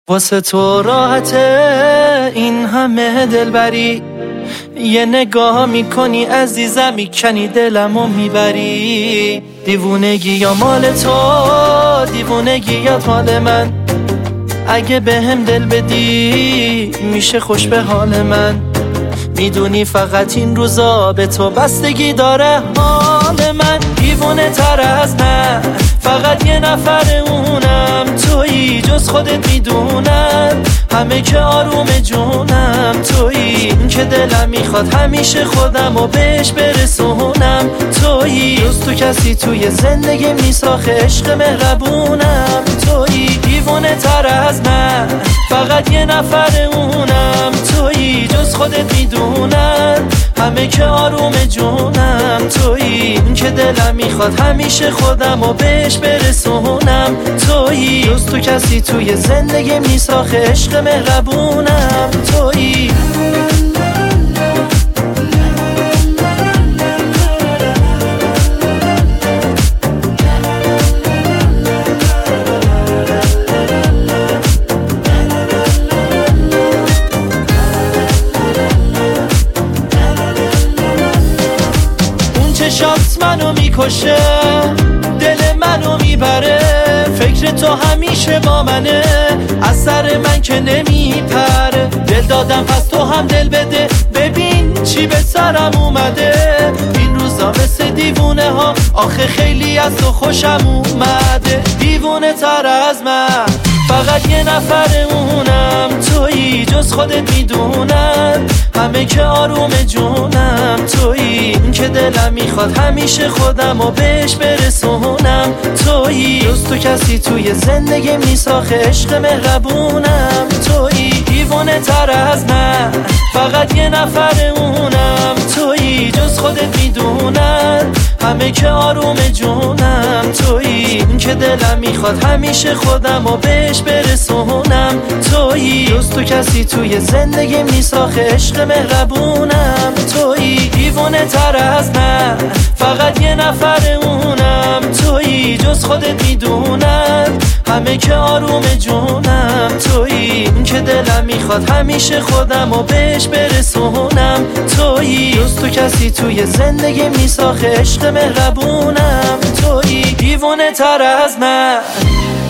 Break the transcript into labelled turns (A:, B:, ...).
A: واسه تو راحته این همه دلبری، یه نگاه میکنی عزیزم میکنی دلمو میبری. دیوونگی یا مال تو، دیوونگی یا مال من، اگه بهم دل بدی میشه خوش به حال من. میدونی فقط این روزا به تو بستگی داره حال من. دیوونه تر از من فقط یه نفر اونم تویی، جز خودت میدونم همه که آروم جونم تویی. این که دلم میخواد همیشه خودمو بهش برسونم تویی، جز تو کسی توی زندگی میساخ عشق مهربونم تویی. دیوونه تر از من فقط یه نفر اونم تویی، جز خودت میدونم همه که آروم جونم تویی. این که دلم میخواد همیشه خودمو بهش برسونم تویی، جز تو کسی توی زندگی میساخ عشق مهربونم تویی. چشات منو میکشه، دل منو میبره، فکر تو همیشه با منه، از سر من که نمیپره. دل دادم پس تو هم دل بده، ببین چی به سرم اومده. این روزا مثل دیوونه ها، آخه خیلی از تو خوشم اومده. دیوونه تر از من فقط یه نفر اونم تویی، جز خودت میدونم همه که آروم جونم تویی. این که دلم میخواد همیشه خودمو بهش برسونم تویی، جز تو کسی توی زندگی میساخ عشق مهربونم تویی. دیوونه تر از من فقط یه نفر اونم تویی، جز خودت میدونم همه که آروم جونم تویی. این که دلم میخواد همیشه خودمو بهش برسونم تویی، جز تو کسی توی زندگی میساخ عشق مهربونم تویی. دیوونه تر از من فقط یه نفر اونم تویی، جز خودت میدونم همه که آروم جونم تویی. این که دلم میخواد همیشه خودمو بهش برسونم تویی، جز تو کسی توی زندگی میساخ عشق مهربونم تویی. دیوونه تر از من